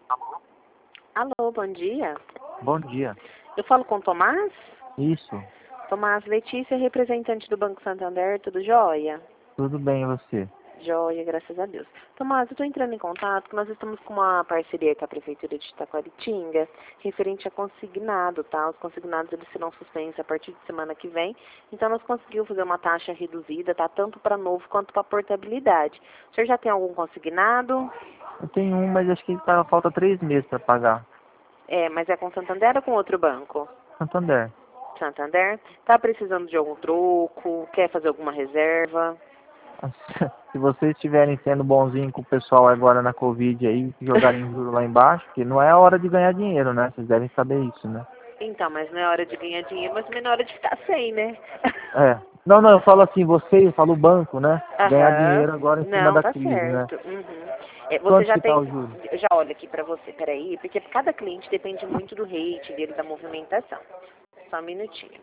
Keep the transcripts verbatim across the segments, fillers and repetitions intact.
Alô, bom dia. Bom dia. Eu falo com o Tomás? Isso. Tomás Letícia, representante do Banco Santander, tudo jóia? Tudo bem, e você? Jóia, graças a Deus. Tomás, eu estou entrando em contato, porque nós estamos com uma parceria com a Prefeitura de Itaquaritinga, referente a consignado, tá? Os consignados, eles serão suspensos a partir de semana que vem, então nós conseguimos fazer uma taxa reduzida, tá? Tanto para novo quanto para portabilidade. O senhor já tem algum consignado? Eu tenho um, mas acho que tá, falta três meses para pagar. É, mas é com Santander ou com outro banco? Santander. Santander? Tá precisando de algum troco? Quer fazer alguma reserva? Se vocês estiverem sendo bonzinhos com o pessoal agora na Covid aí, jogarem juros lá embaixo, que não é a hora de ganhar dinheiro, né? Vocês devem saber isso, né? Então, mas não é hora de ganhar dinheiro, mas também não é hora de ficar sem, né? É. Não, não, eu falo assim, vocês, eu falo o banco, né? Ganhar Aham. dinheiro agora em cima Não, da tá crise, né? certo. Uhum. É, você Quanto já que tá tem... o juro? Eu já olho aqui pra você, peraí, porque cada cliente depende muito do rate dele, da movimentação. Só um minutinho.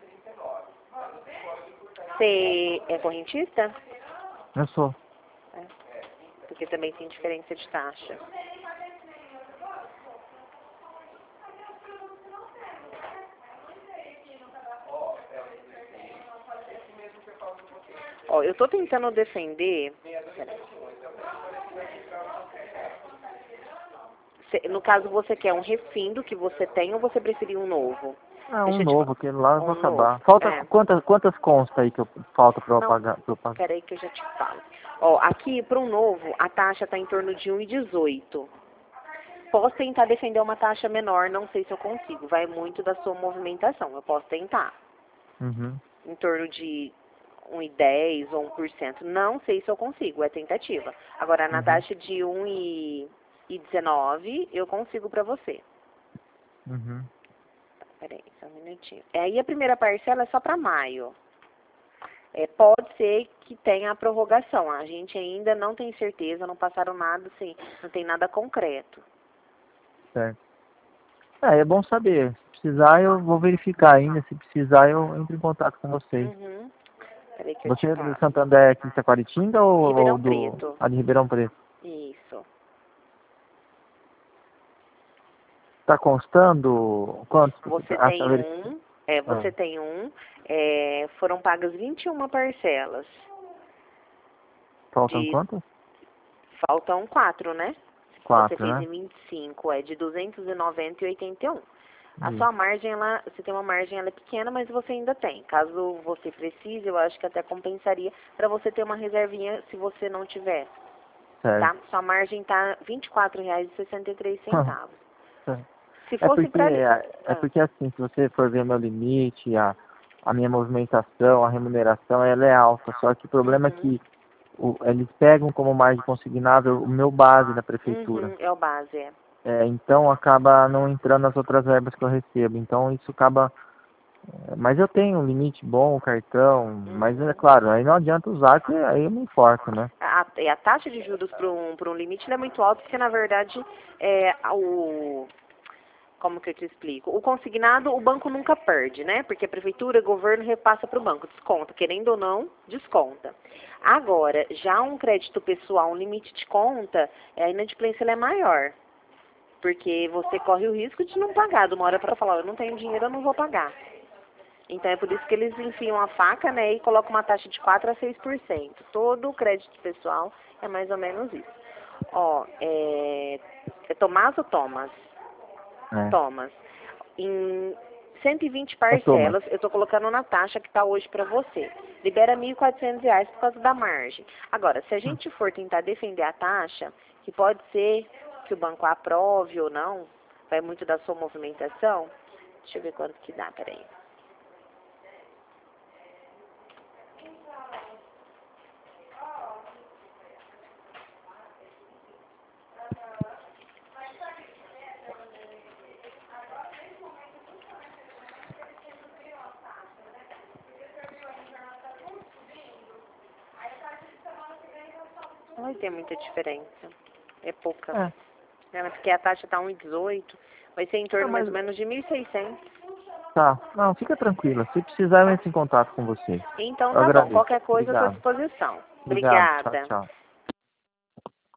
Você é correntista? Eu sou. É. Porque também tem diferença de taxa. Ó, eu tô tentando defender... Peraí. Cê- No caso, você quer um refindo que você tem ou você preferiu um novo? Ah, um Deixa eu te novo, falar. aquele lá eu vou Um novo? acabar. Falta É. quantas, quantas consta aí que eu, falta pra eu Não, pagar? Pra eu pagar? peraí que eu já te falo. Ó, aqui para um novo, a taxa está em torno de um e dezoito. Posso tentar defender uma taxa menor, não sei se eu consigo. Vai muito da sua movimentação. Eu posso tentar. Uhum. Em torno de um e dez ou um por cento. Não sei se eu consigo, é tentativa. Agora, na Uhum. taxa de um e dezenove, eu consigo para você. Uhum. Peraí, só um minutinho. É, aí a primeira parcela é só para maio. É, pode ser que tenha a prorrogação. A gente ainda não tem certeza, não passaram nada, assim, não tem nada concreto. Certo. É, é bom saber. Se precisar, eu vou verificar ainda. Se precisar, eu entro em contato com vocês. Uhum. Peraí que eu Você te é do passo. Santander aqui em Taquaritinga ou, ou Ribeirão do Preto. a de Ribeirão Preto? Isso. Está constando quanto? Você Ah, tá tem verificando. um, é, Ah, você tem um, é, foram pagas vinte e uma parcelas. faltam De, quantas? faltam quatro, né? Você Quatro, fez né? em vinte e cinco, é de duzentos e noventa e oitenta e um. A sua Isso. margem, ela, você tem uma margem, ela é pequena, mas você ainda tem. Caso você precise, eu acho que até compensaria para você ter uma reservinha se você não tiver, Certo. tá? Sua margem tá vinte e quatro reais e sessenta e três centavos. Certo. Se É fosse porque, para... é, é Ah, porque assim, se você for ver meu limite, a, a minha movimentação, a remuneração, ela é alta. Só que o problema é uhum, que o, eles pegam como margem consignável o meu base da prefeitura. uhum, é o base, é. É, então acaba não entrando nas outras verbas que eu recebo. Então isso acaba. é, Mas eu tenho um limite bom, o cartão, mas é Uhum. claro, aí não adianta usar, que aí eu me enforco, né? A, e a taxa de juros para um, para um limite ela é muito alta, porque na verdade é o... Como que eu te explico? O consignado, o banco nunca perde, né? Porque a prefeitura, o governo repassa para o banco, desconta, querendo ou não, desconta. Agora, já um crédito pessoal, um limite de conta, a inadimplência ela é maior. Porque você corre o risco de não pagar, de uma hora para falar, eu não tenho dinheiro, eu não vou pagar. Então é por isso que eles enfiam a faca, né, e colocam uma taxa de quatro a seis por cento. Todo o crédito pessoal é mais ou menos isso. Ó, é, é Tomás ou Thomas? É, Thomas. Em cento e vinte é Thomas. parcelas, eu estou colocando na taxa que está hoje para você. Libera mil e quatrocentos reais por causa da margem. Agora, se a gente for tentar defender a taxa, que pode ser que o banco aprove ou não, vai muito da sua movimentação. Deixa eu ver quanto que dá, peraí. Não vai ter muita diferença. É pouca. É. Né? Porque a taxa está um e dezoito, vai ser em torno Não, mais mas ou menos de mil e seiscentos. tá. Não, fica tranquila. Se precisar, eu entro em contato com você. Então Eu tá bom. agradeço. Qualquer coisa, eu estou à Obrigado. disposição. Obrigado. Tchau, Obrigada. tchau.